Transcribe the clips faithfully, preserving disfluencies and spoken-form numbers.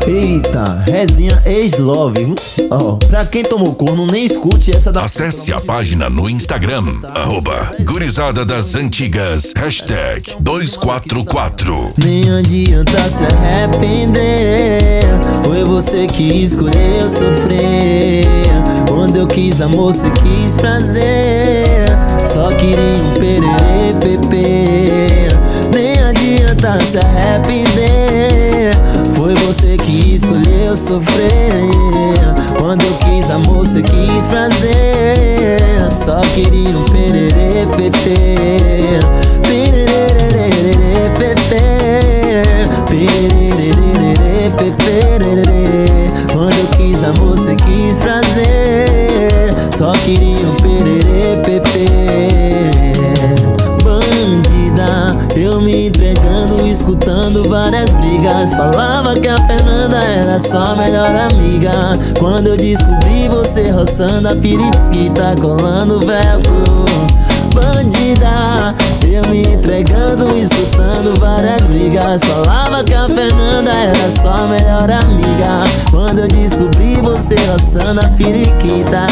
Eita, resenha ex-love. Ó, oh, pra quem tomou corno, nem escute essa da... Acesse a página no Instagram, arroba Gurizada das Antigas, hashtag dois quatro quatro. Nem adianta se arrepender, foi você que escolheu sofrer. Quando eu quis amor, você quis prazer, só queria um pererê, pepe. Nem adianta se arrepender, foi você que escolheu sofrer. Quando eu quis amor, você quis prazer, só queria um pererê, pepe. Pererê, pepe. Pererê, pepe. Quando eu quis amor, você quis prazer, só queria um pererê, pepe. Bandida, eu me entregando, escutando várias brigas. Falava que a Fernanda era só melhor amiga. Quando eu descobri você roçando a periquita, colando velcro. Bandida, eu me entregando, escutando várias brigas. Falava que a Fernanda era só melhor amiga. Quando eu descobri você roçando a periquita,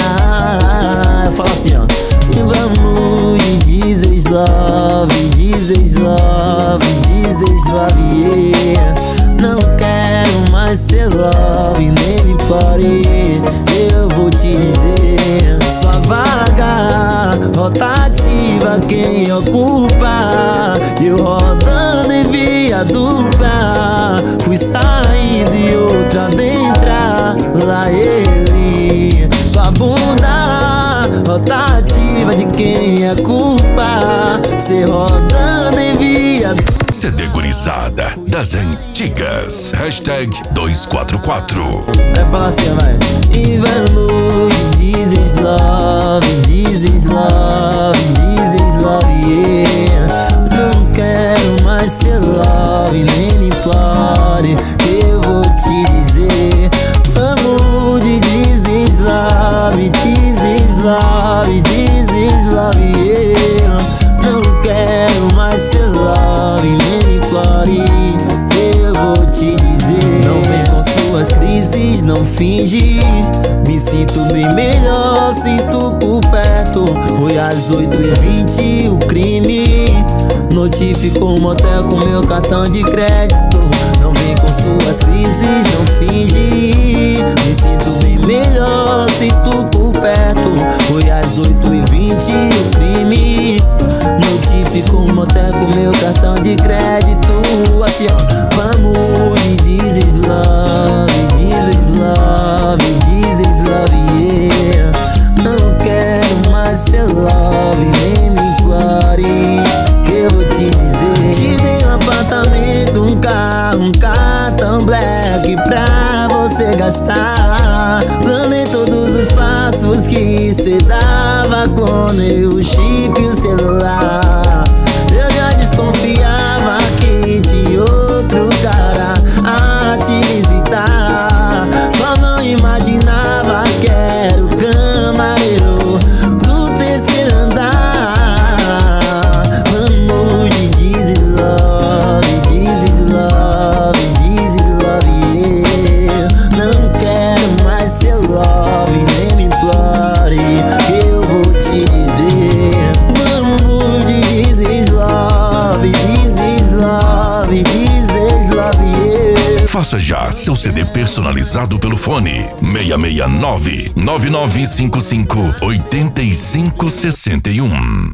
eu falo assim, ó: e vamos de Jesus love, Jesus love, Jesus love, yeah. Não quero mais ser love, nem me implore, eu vou te dizer. Sua vaga rotativa quem ocupa, eu rodando em via dupla, fui saindo e outra dentro, lá ele. Sua bunda rotativa de quem é culpa, cê rodando em via dupla. C D Gurizada das Antigas, hashtag dois quatro quatro. Vai falar assim, vai. E vamos, Jesus love, Jesus love, Jesus love, yeah. Não quero mais ser love, nem me implore, que eu vou te dizer. Vamos de Jesus love, Jesus love, Jesus love, yeah. Não quero mais ser love, nem me implore, eu vou te dizer. Não vem com suas crises, não finge. Me sinto bem melhor, sinto por perto. Foi às oito e vinte o crime, notificou o motel com meu cartão de crédito. Não vem com suas crises, não finge. Me sinto bem melhor, sinto por perto. Foi às oito e vinte o crime, notificou o motel com meu cartão de crédito. Assim, ó, vamos de Jesus love, Jesus love, Jesus love, yeah. Não quero mais ser love, nem me implore, que eu vou te dizer. Te dei um apartamento, um carro, um cartão black pra você gastar. Planei todos os passos que cê dava, clonei o chip e o celular. Eu já desconfiava que tinha outro cara a te visitar. Só não imaginava que era o camareiro do terceiro andar. Vamos de Jesus love, Jesus love, Jesus love, yeah. Não quero mais ser love, nem me implore, que eu vou te dizer. Vamos de Jesus love, Jesus love, Jesus love, yeah. Faça já seu C D personalizado pelo fone seis seis nove, nove nove cinco cinco, oito cinco seis um.